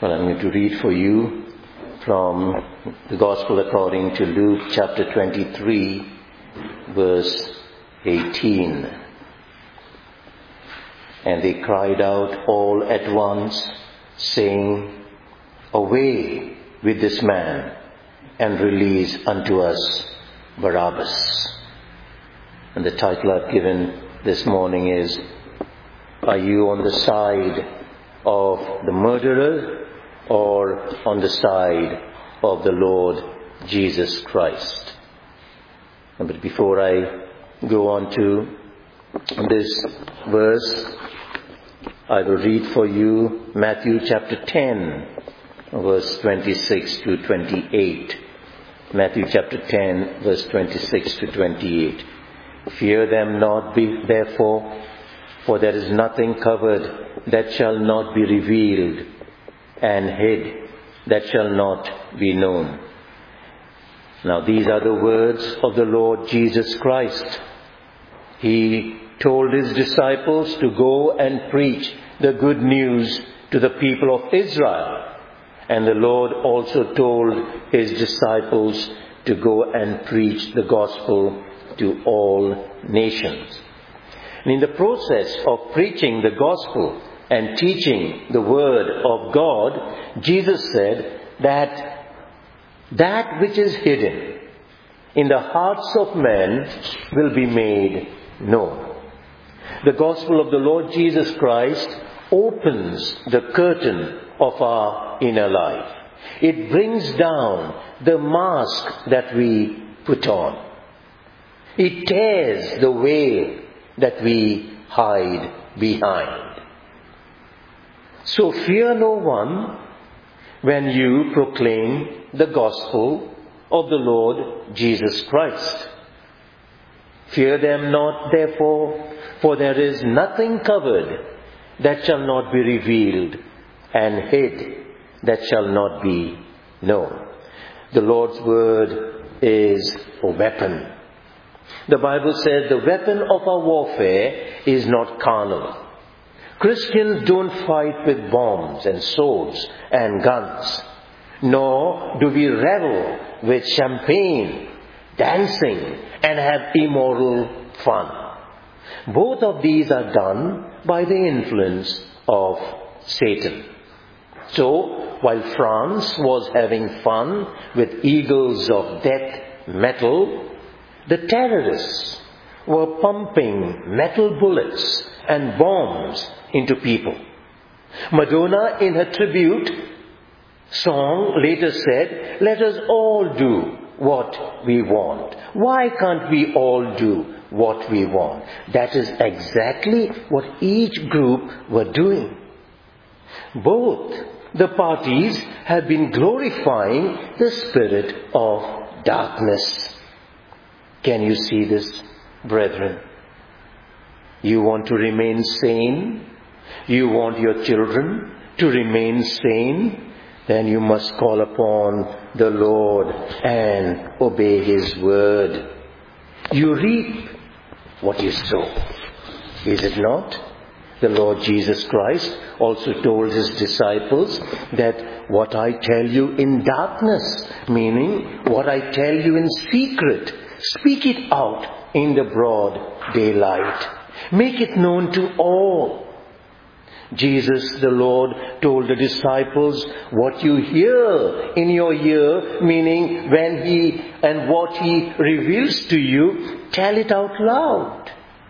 Well, I'm going to read for you from the Gospel according to Luke chapter 23, verse 18. And they cried out all at once, saying, "Away with this man, and release unto us Barabbas." And the title I've given this morning is, "Are you on the side of the murderer or on the side of the Lord Jesus Christ?" But before I go on to this verse, I will read for you Matthew chapter 10, verse 26 to 28. Matthew chapter 10, verse 26 to 28. "Fear them not, therefore, for there is nothing covered that shall not be revealed, and hid that shall not be known." Now these are the words of the Lord Jesus Christ. He told his disciples to go and preach the good news to the people of Israel. And the Lord also told his disciples to go and preach the gospel to all nations. And in the process of preaching the gospel and teaching the word of God, Jesus said that which is hidden in the hearts of men will be made known. The gospel of the Lord Jesus Christ opens the curtain of our inner life. It brings down the mask that we put on. It tears the veil that we hide behind. So fear no one when you proclaim the gospel of the Lord Jesus Christ. Fear them not, therefore, for there is nothing covered that shall not be revealed, and hid that shall not be known. The Lord's word is a weapon. The Bible says the weapon of our warfare is not carnal. Christians don't fight with bombs and swords and guns, nor do we revel with champagne, dancing, and have immoral fun. Both of these are done by the influence of Satan. So, while France was having fun with eagles of death metal, the terrorists were pumping metal bullets and bombs into people. Madonna, in her tribute song, later said, "Let us all do what we want." Why can't we all do what we want? That is exactly what each group were doing. Both the parties have been glorifying the spirit of darkness. Can you see this, brethren? You want to remain sane? You want your children to remain sane? Then you must call upon the Lord and obey His word. You reap what you sow. Is it not? The Lord Jesus Christ also told His disciples that what I tell you in darkness, meaning what I tell you in secret, speak it out in the broad daylight. Make it known to all. Jesus, the Lord, told the disciples, what you hear in your ear, meaning when He and what He reveals to you, tell it out loud.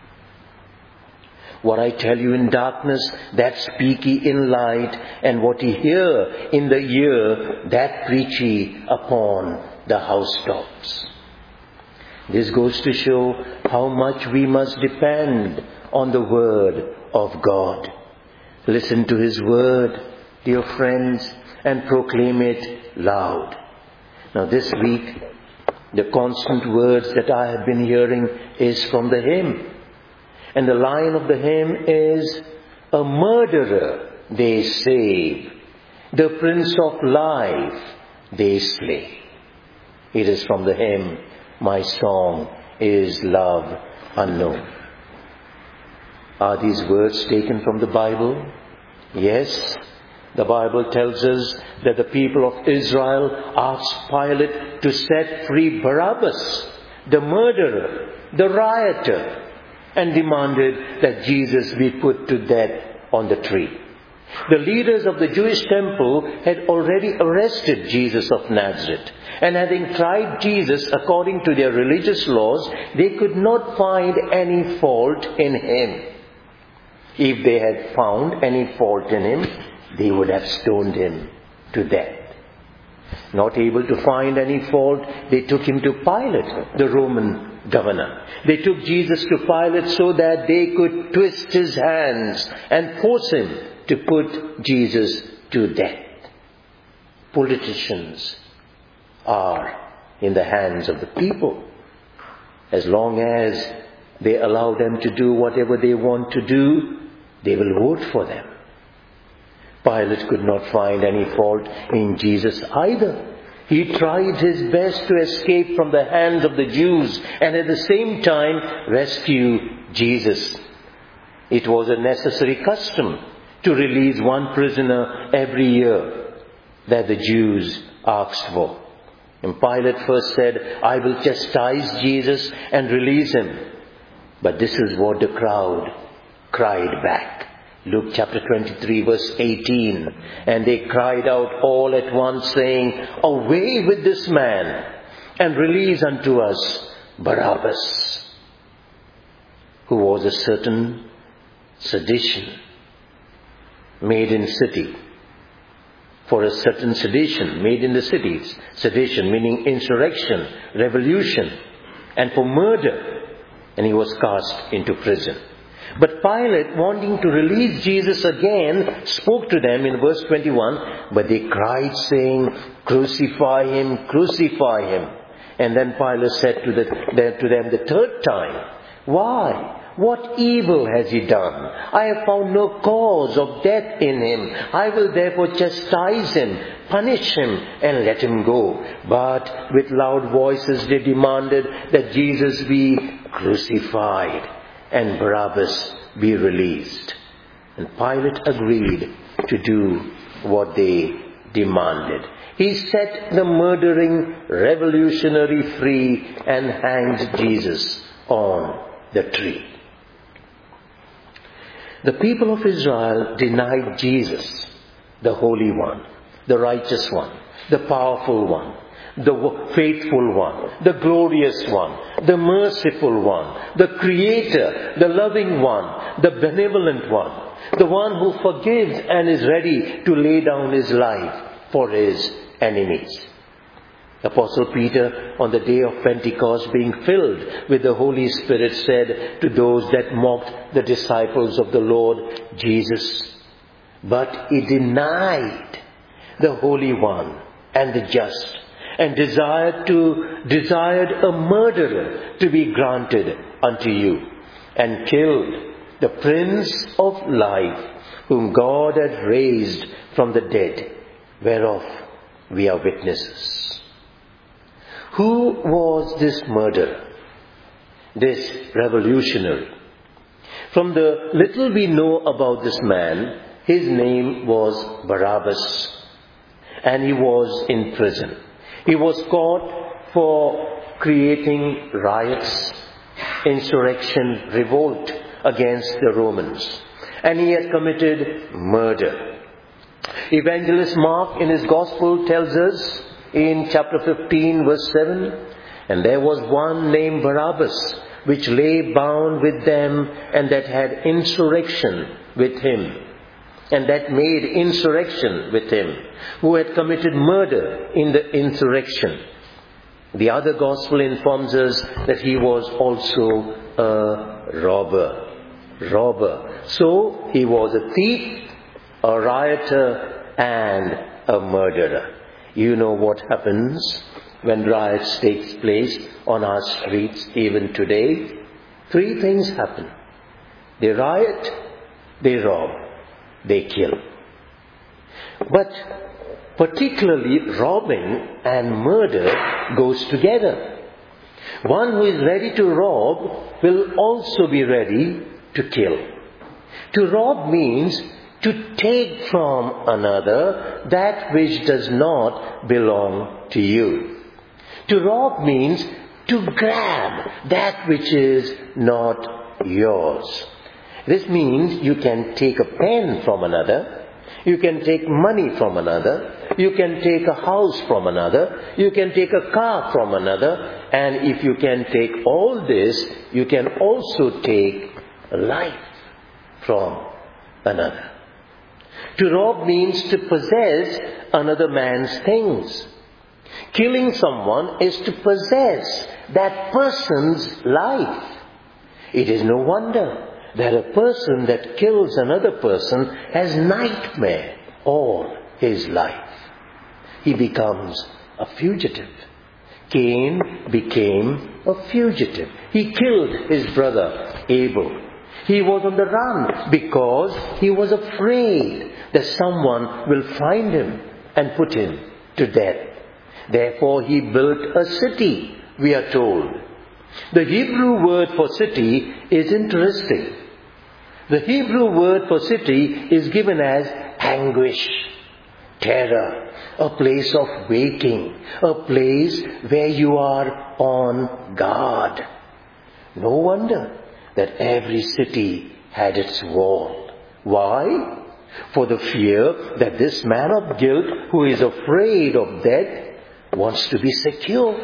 What I tell you in darkness, that speak ye in light, and what ye hear in the ear, that preach ye upon the housetops. This goes to show how much we must depend on the word of God. Listen to His word, dear friends, and proclaim it loud. Now this week, the constant words that I have been hearing is from the hymn. And the line of the hymn is, "A murderer they save, the Prince of Life they slay." It is from the hymn, "My song is love unknown." Are these words taken from the Bible? Yes, The Bible tells us that the people of Israel asked Pilate to set free Barabbas, the murderer, the rioter, and demanded that Jesus be put to death on the tree. The leaders of the Jewish temple had already arrested Jesus of Nazareth, and having tried Jesus according to their religious laws, they could not find any fault in him. If they had found any fault in him, they would have stoned him to death. Not able to find any fault, they took him to Pilate, the Roman governor. They took Jesus to Pilate so that they could twist his hands and force him to put Jesus to death. Politicians are in the hands of the people. As long as they allow them to do whatever they want to do, they will vote for them. Pilate could not find any fault in Jesus either. He tried his best to escape from the hands of the Jews and at the same time rescue Jesus. It was a necessary custom to release one prisoner every year that the Jews asked for. And Pilate first said, "I will chastise Jesus and release him." But this is what the crowd cried back. Luke chapter 23 verse 18. And they cried out all at once, saying, "Away with this man, and release unto us Barabbas," who was a certain sedition made in city. For a certain sedition made in the cities. Sedition meaning insurrection, revolution, and for murder. And he was cast into prison. But Pilate, wanting to release Jesus again, spoke to them in verse 21, but they cried, saying, "Crucify him, crucify him." And then Pilate said to them the third time, "Why? What evil has he done? I have found no cause of death in him. I will therefore chastise him, punish him, and let him go." But with loud voices they demanded that Jesus be crucified and Barabbas be released. And Pilate agreed to do what they demanded. He set the murdering revolutionary free and hanged Jesus on the tree. The people of Israel denied Jesus, the Holy One, the righteous one, the powerful one, the faithful one, the glorious one, the merciful one, the creator, the loving one, the benevolent one, the one who forgives and is ready to lay down his life for his enemies. Apostle Peter, on the day of Pentecost, being filled with the Holy Spirit, said to those that mocked the disciples of the Lord Jesus, "But he denied the Holy One and the just, and desired a murderer to be granted unto you, and killed the Prince of Life, whom God had raised from the dead, whereof we are witnesses." Who was this murderer? This revolutionary? From the little we know about this man, his name was Barabbas, and he was in prison. He was caught for creating riots, insurrection, revolt against the Romans. And he had committed murder. Evangelist Mark in his Gospel tells us in chapter 15 verse 7, "And there was one named Barabbas, which lay bound with them, and that had insurrection with him." And that made insurrection with him, who had committed murder in the insurrection. The other gospel informs us that he was also a robber. So he was a thief, a rioter, and a murderer. You know what happens when riots takes place on our streets even today. 3 things happen. They riot, they rob, they kill. But particularly robbing and murder goes together. One who is ready to rob will also be ready to kill. To rob means to take from another that which does not belong to you. To rob means to grab that which is not yours. This means you can take a pen from another, you can take money from another, you can take a house from another, you can take a car from another, and if you can take all this, you can also take life from another. To rob means to possess another man's things. Killing someone is to possess that person's life. It is no wonder that a person that kills another person has nightmare all his life. He becomes a fugitive. Cain became a fugitive. He killed his brother Abel. He was on the run because he was afraid that someone will find him and put him to death. Therefore he built a city, we are told. The Hebrew word for city is interesting. The Hebrew word for city is given as anguish, terror, a place of waiting, a place where you are on guard. No wonder that every city had its wall. Why? For the fear that this man of guilt, who is afraid of death, wants to be secure.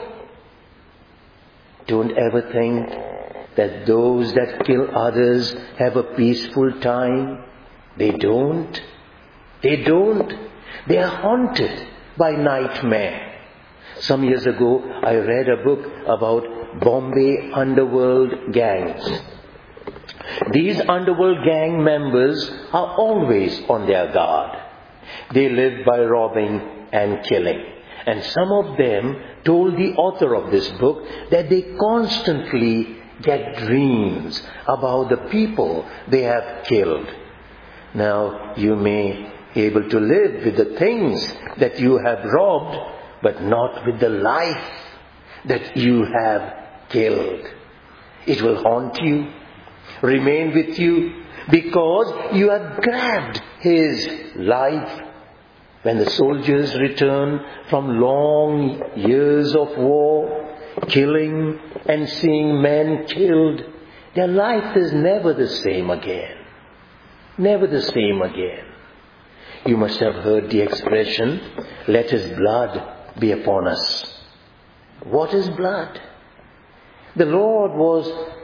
Don't ever think that those that kill others have a peaceful time. They don't. They don't. They are haunted by nightmare. Some years ago, I read a book about Bombay underworld gangs. These underworld gang members are always on their guard. They live by robbing and killing. And some of them told the author of this book that they constantly get dreams about the people they have killed. Now, you may be able to live with the things that you have robbed, but not with the life that you have killed. It will haunt you, remain with you, because you have grabbed his life. When the soldiers return from long years of war, killing and seeing men killed, their life is never the same again. Never the same again. You must have heard the expression, let his blood be upon us. What is blood? The Lord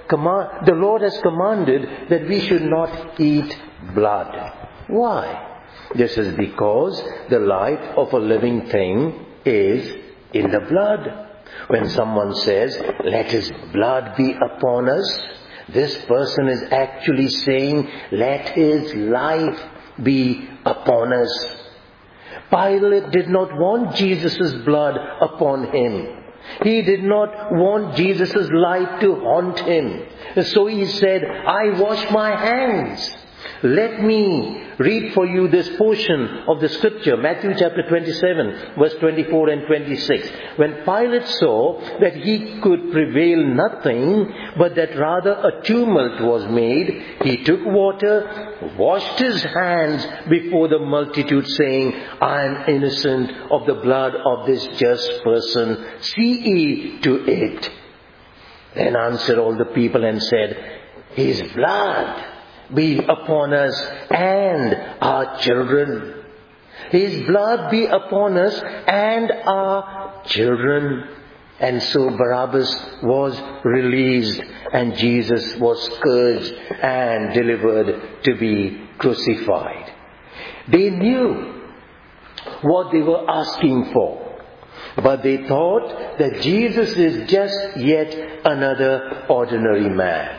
has commanded that we should not eat blood. Why? This is because the life of a living thing is in the blood. When someone says, let his blood be upon us, this person is actually saying, let his life be upon us. Pilate did not want Jesus' blood upon him. He did not want Jesus' life to haunt him. So he said, I wash my hands. Let me read for you this portion of the scripture, Matthew chapter 27, verse 24 and 26. When Pilate saw that he could prevail nothing, but that rather a tumult was made, he took water, washed his hands before the multitude, saying, I am innocent of the blood of this just person. See ye to it. Then answered all the people and said, his blood be upon us and our children. His blood be upon us and our children. And so Barabbas was released and Jesus was scourged and delivered to be crucified. They knew what they were asking for, but they thought that Jesus is just yet another ordinary man.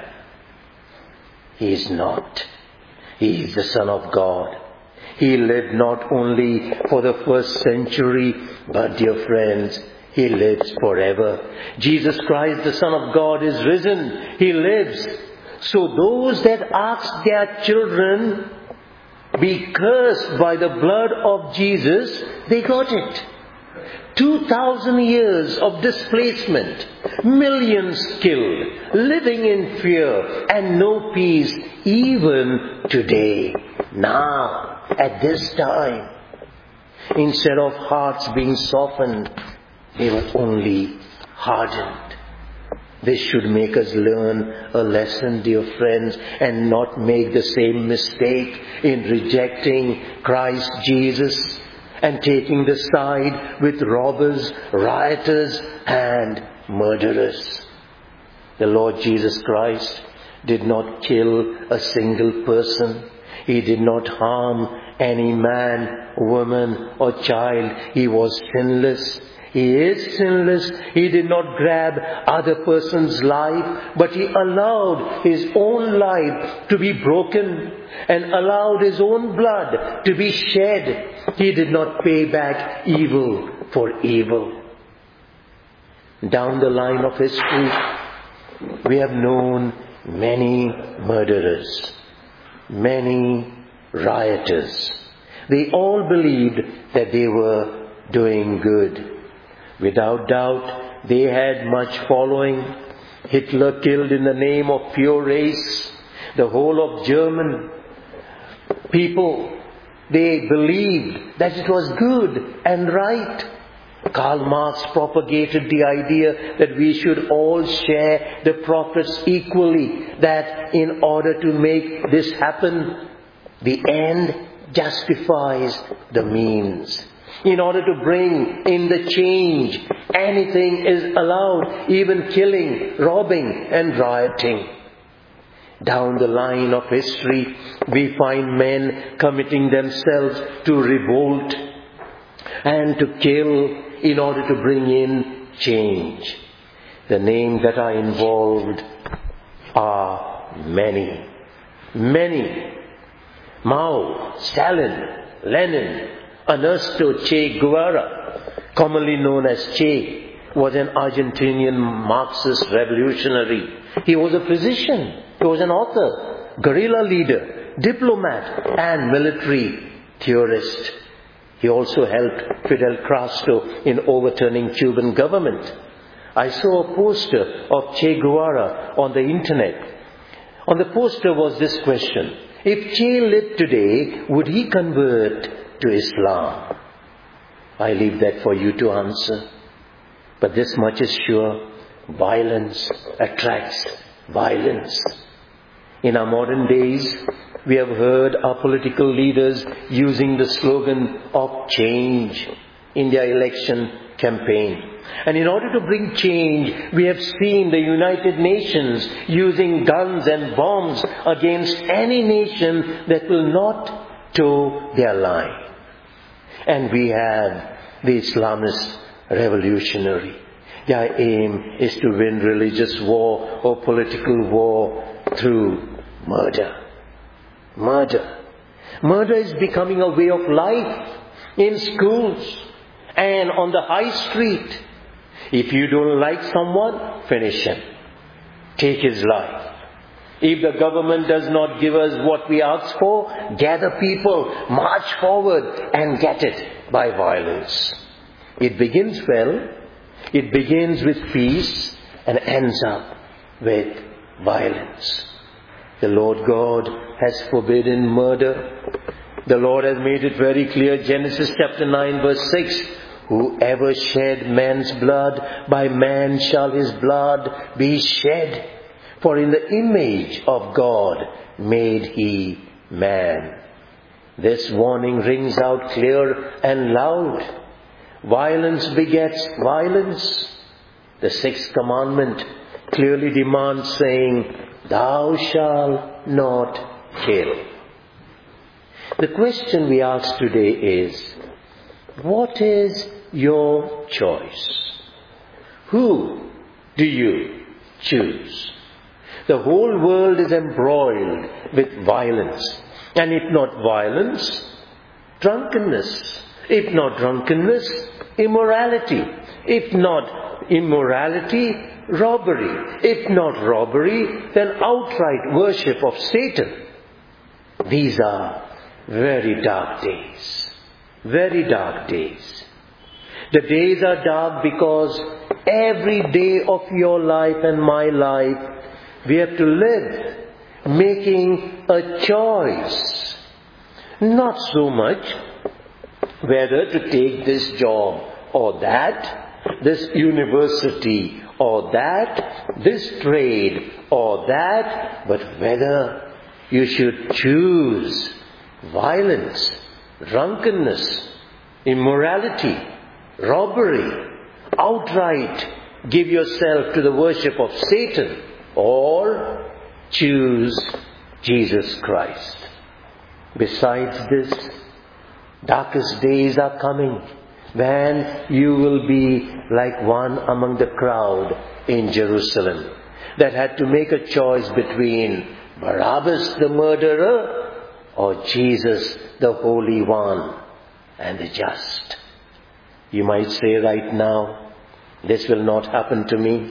He is not. He is the Son of God. He lived not only for the first century, but dear friends, He lives forever. Jesus Christ, the Son of God, is risen. He lives. So those that ask their children be cursed by the blood of Jesus, they got it. 2,000 years of displacement, millions killed, living in fear and no peace even today. Now at this time. Instead of hearts being softened, they were only hardened. This should make us learn a lesson, dear friends, and not make the same mistake in rejecting Christ Jesus and taking the side with robbers, rioters, and murderers. The Lord Jesus Christ did not kill a single person. He did not harm any man, woman, or child. He was sinless. He is sinless. He did not grab other person's life, but He allowed His own life to be broken and allowed His own blood to be shed. He did not pay back evil for evil. Down the line of history, we have known many murderers, many rioters. They all believed that they were doing good. Without doubt, they had much following. Hitler killed in the name of pure race. The whole of German people, they believed that it was good and right. Karl Marx propagated the idea that we should all share the profits equally, that in order to make this happen, the end justifies the means. In order to bring in the change, anything is allowed, even killing, robbing, and rioting. Down the line of history, we find men committing themselves to revolt and to kill in order to bring in change. The names that are involved are many. Many. Mao, Stalin, Lenin, Ernesto Che Guevara, commonly known as Che, was an Argentinian Marxist revolutionary. He was a physician, he was an author, guerrilla leader, diplomat, and military theorist. He also helped Fidel Castro in overturning Cuban government. I saw a poster of Che Guevara on the internet. On the poster was this question: if Che lived today, would he convert to Islam? I leave that for you to answer. But this much is sure: violence attracts violence. In our modern days, we have heard our political leaders using the slogan of change in their election campaign. And in order to bring change, we have seen the United Nations using guns and bombs against any nation that will not toe their line. And we have the Islamist revolutionary. Their aim is to win religious war or political war through murder. Murder. Murder is becoming a way of life in schools and on the high street. If you don't like someone, finish him. Take his life. If the government does not give us what we ask for, gather people, march forward and get it by violence. It begins well. It begins with peace and ends up with violence. The Lord God has forbidden murder. The Lord has made it very clear, Genesis chapter 9 verse 6, whoever shed man's blood, by man shall his blood be shed. For in the image of God made he man. This warning rings out clear and loud. Violence begets violence. The sixth commandment clearly demands, saying, thou shalt not kill. The question we ask today is, what is your choice? Who do you choose? The whole world is embroiled with violence. And if not violence, drunkenness. If not drunkenness, immorality. If not immorality, robbery. If not robbery, then outright worship of Satan. These are very dark days. Very dark days. The days are dark because every day of your life and my life, we have to live making a choice. Not so much whether to take this job or that, this university or that, this trade or that, but whether you should choose violence, drunkenness, immorality, robbery, outright give yourself to the worship of Satan, or choose Jesus Christ. Besides this, darkest days are coming when you will be like one among the crowd in Jerusalem that had to make a choice between Barabbas the murderer or Jesus the Holy One and the just. You might say right now, this will not happen to me.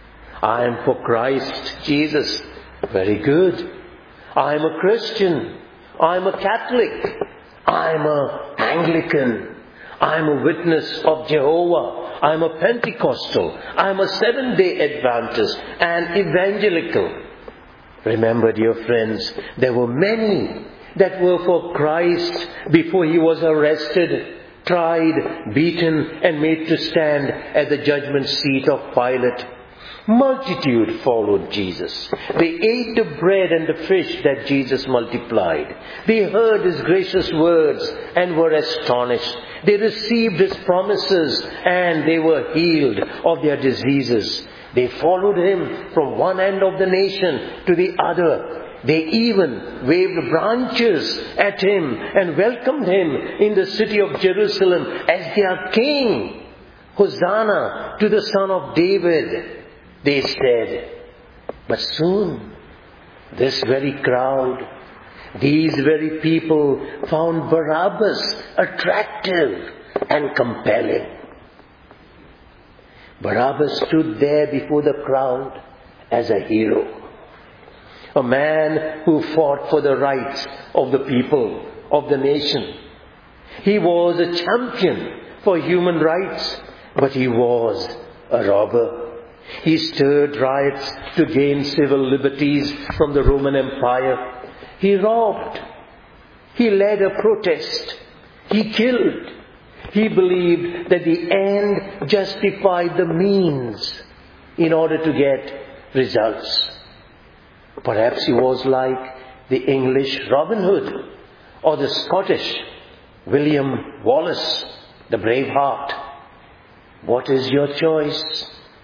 I am for Christ Jesus. Very good. I am a Christian. I am a Catholic. I am an Anglican. I am a witness of Jehovah. I am a Pentecostal. I am a Seventh-day Adventist and evangelical. Remember, dear friends, there were many that were for Christ before he was arrested, tried, beaten, and made to stand at the judgment seat of Pilate. Multitude followed Jesus. They ate the bread and the fish that Jesus multiplied. They heard his gracious words and were astonished. They received his promises and they were healed of their diseases. They followed him from one end of the nation to the other. They even waved branches at him and welcomed him in the city of Jerusalem as their king. Hosanna to the Son of David, they said. But soon, this very crowd, these very people found Barabbas attractive and compelling. Barabbas stood there before the crowd as a hero. A man who fought for the rights of the people, of the nation. He was a champion for human rights, but he was a robber. He stirred riots to gain civil liberties from the Roman Empire. He robbed. He led a protest. He killed. He believed that the end justified the means in order to get results. Perhaps he was like the English Robin Hood or the Scottish William Wallace, the Braveheart. What is your choice?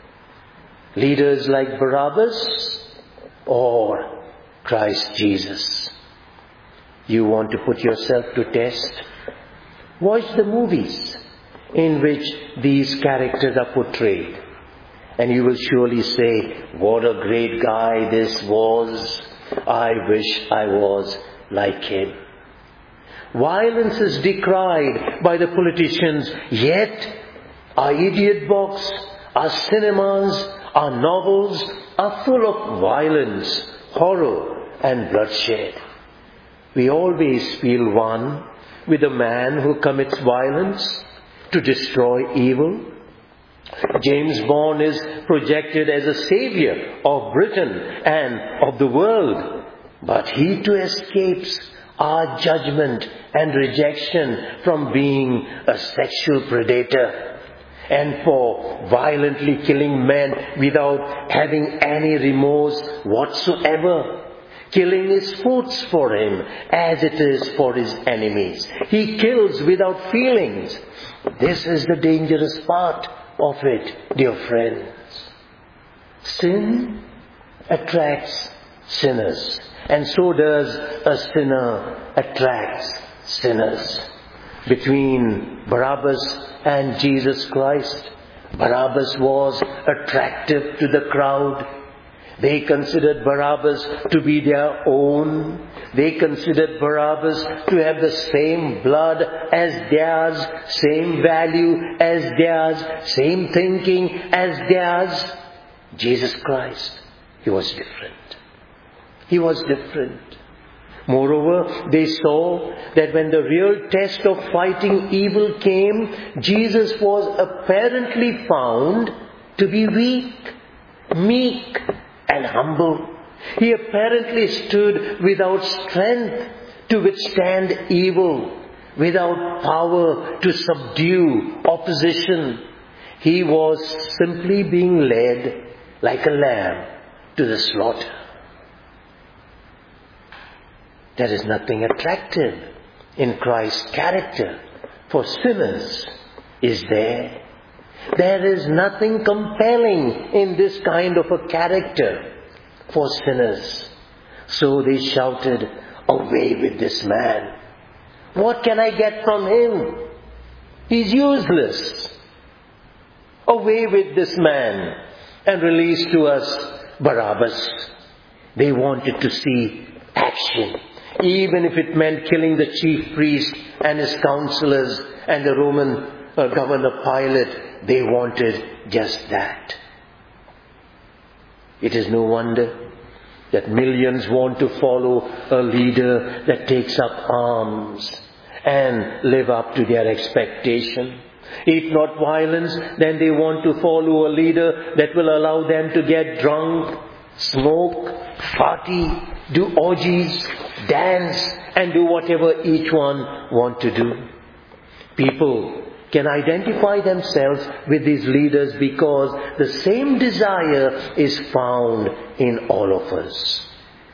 Leaders like Barabbas or Christ Jesus? You want to put yourself to test? Watch the movies in which these characters are portrayed. And you will surely say, what a great guy this was. I wish I was like him. Violence is decried by the politicians, yet our idiot box, our cinemas, our novels are full of violence, horror and bloodshed. We always feel one with the man who commits violence to destroy evil. James Bond is projected as a savior of Britain and of the world, but he too escapes our judgment and rejection from being a sexual predator and for violently killing men without having any remorse whatsoever. Killing is sports for him as it is for his enemies. He kills without feelings. This is the dangerous part of it, dear friends. Sin attracts sinners, and so does a sinner attracts sinners. Between Barabbas and Jesus Christ, Barabbas was attractive to the crowd. They considered Barabbas to be their own. They considered Barabbas to have the same blood as theirs, same value as theirs, same thinking as theirs. Jesus Christ, he was different. He was different. Moreover, they saw that when the real test of fighting evil came, Jesus was apparently found to be weak, meek, and humble. He apparently stood without strength to withstand evil, without power to subdue opposition. He was simply being led like a lamb to the slaughter. There is nothing attractive in Christ's character for sinners, is there? There is nothing compelling in this kind of a character for sinners. So they shouted, "Away with this man. What can I get from him? He's useless. Away with this man and release to us Barabbas." They wanted to see action. Even if it meant killing the chief priest and his counselors and the Roman governor Pilate, they wanted just that. It is no wonder that millions want to follow a leader that takes up arms and live up to their expectation. If not violence, then they want to follow a leader that will allow them to get drunk, smoke, party, do orgies, dance, and do whatever each one want to do. People can identify themselves with these leaders because the same desire is found in all of us.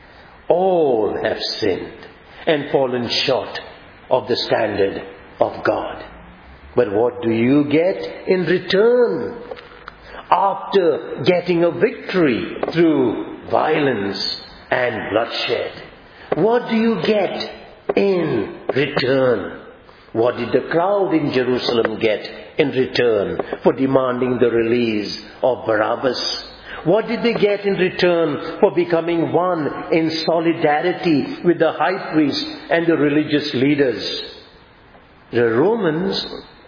All have sinned and fallen short of the standard of God. But what do you get in return after getting a victory through violence and bloodshed? What do you get in return? What did the crowd in Jerusalem get in return for demanding the release of Barabbas? What did they get in return for becoming one in solidarity with the high priest and the religious leaders? The Romans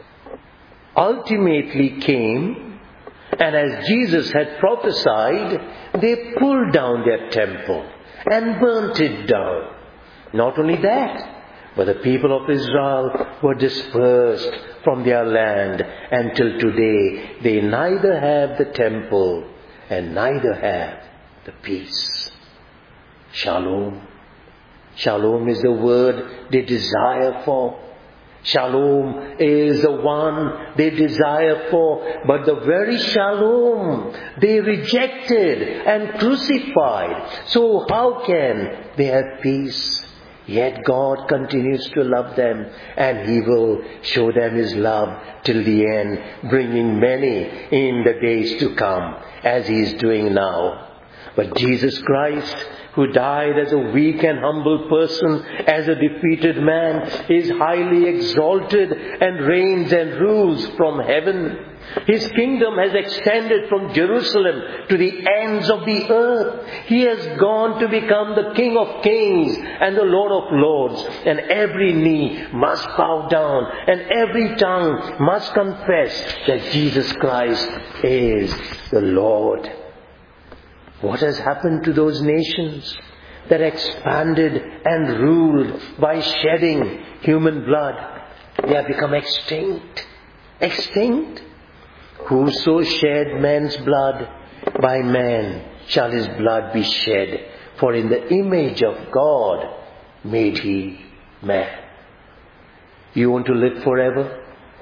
ultimately came, and as Jesus had prophesied, they pulled down their temple and burnt it down. Not only that, but the people of Israel were dispersed from their land until today. They neither have the temple and neither have the peace. Shalom. Shalom is the word they desire for. Shalom is the one they desire for, but the very shalom they rejected and crucified. So how can they have peace? Yet God continues to love them, and He will show them His love till the end, bringing many in the days to come, as He is doing now. But Jesus Christ, who died as a weak and humble person, as a defeated man, is highly exalted and reigns and rules from heaven. His kingdom has extended from Jerusalem to the ends of the earth. He has gone to become the King of Kings and the Lord of Lords. And every knee must bow down and every tongue must confess that Jesus Christ is the Lord. What has happened to those nations that expanded and ruled by shedding human blood? They have become extinct. Extinct. Whoso shed man's blood, by man shall his blood be shed. For in the image of God made he man. You want to live forever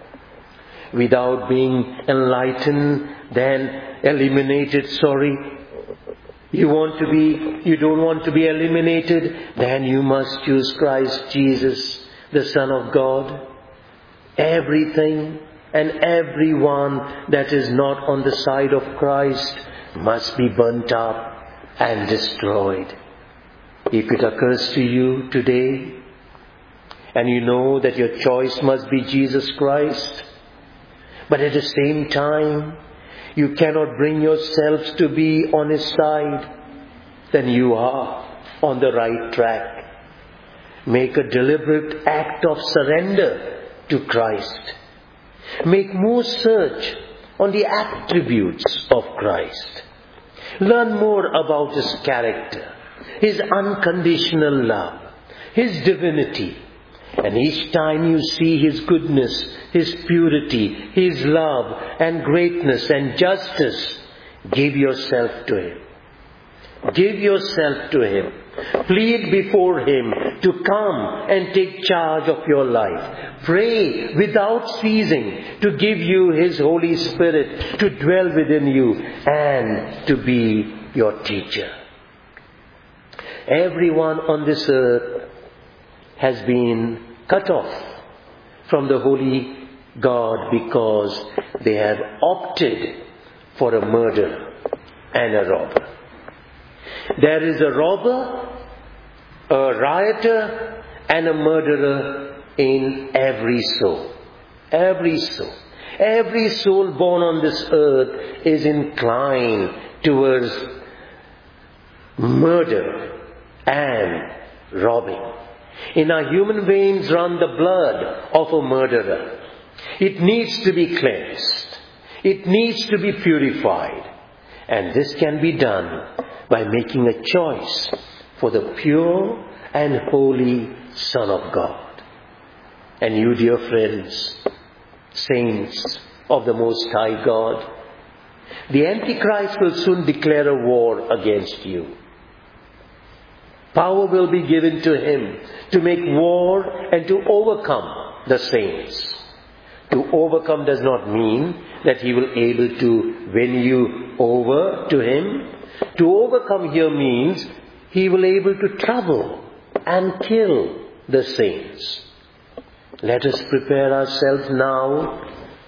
without being enlightened, then eliminated, You don't want to be eliminated, then you must choose Christ Jesus, the Son of God. Everything and everyone that is not on the side of Christ must be burnt up and destroyed. If it occurs to you today, and you know that your choice must be Jesus Christ, but at the same time, you cannot bring yourselves to be on His side, then you are on the right track. Make a deliberate act of surrender to Christ. Make more search on the attributes of Christ. Learn more about His character, His unconditional love, His divinity. And each time you see His goodness, His purity, His love and greatness and justice, give yourself to Him. Give yourself to Him. Plead before Him to come and take charge of your life. Pray without ceasing to give you His Holy Spirit to dwell within you and to be your teacher. Everyone on this earth has been cut off from the Holy God because they have opted for a murderer and a robber. There is a robber, a rioter, and a murderer in every soul. Every soul. Every soul born on this earth is inclined towards murder and robbing. In our human veins run the blood of a murderer. It needs to be cleansed. It needs to be purified. And this can be done by making a choice for the pure and holy Son of God. And you, dear friends, saints of the Most High God, the Antichrist will soon declare a war against you. Power will be given to him to make war and to overcome the saints. To overcome does not mean that he will be able to win you over to him. To overcome here means he will be able to trouble and kill the saints. Let us prepare ourselves now.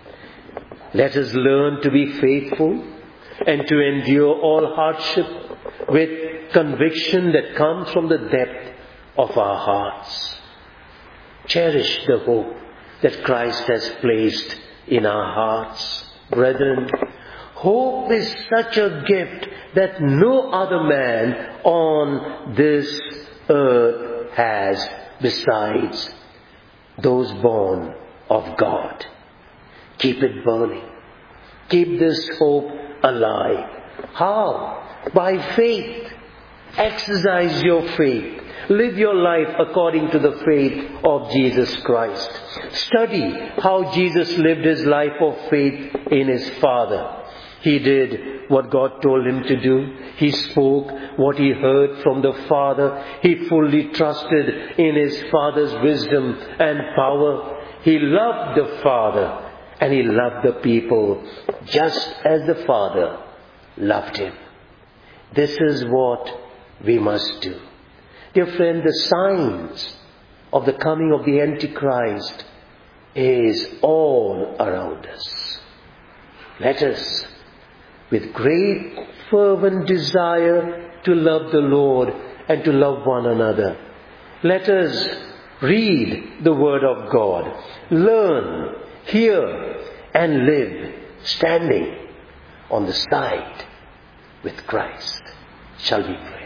Let us learn to be faithful and to endure all hardship with conviction that comes from the depth of our hearts. Cherish the hope that Christ has placed in our hearts. Brethren, hope is such a gift that no other man on this earth has besides those born of God. Keep it burning. Keep this hope alive. How? By faith. Exercise your faith. Live your life according to the faith of Jesus Christ. Study how Jesus lived his life of faith in his Father. He did what God told him to do. He spoke what he heard from the Father. He fully trusted in his Father's wisdom and power. He loved the Father and he loved the people just as the Father loved him. This is what we must do. Dear friend, the signs of the coming of the Antichrist is all around us. Let us, with great fervent desire to love the Lord and to love one another, let us read the Word of God, learn, hear, and live standing on the side with Christ. Shall we pray?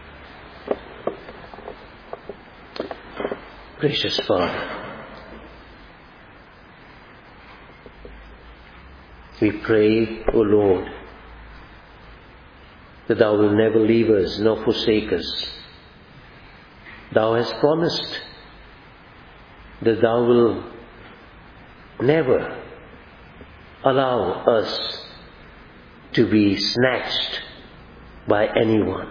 Gracious Father, we pray, O Lord, that Thou wilt never leave us nor forsake us. Thou hast promised that Thou wilt never allow us to be snatched by anyone.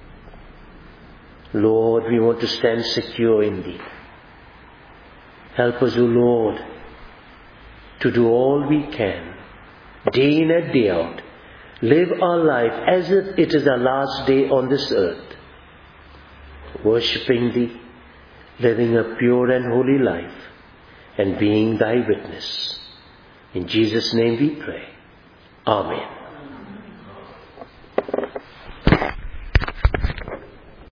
Lord, we want to stand secure in Thee. Help us, O Lord, to do all we can, day in and day out, live our life as if it is our last day on this earth, worshipping Thee, living a pure and holy life, and being Thy witness. In Jesus' name we pray. Amen.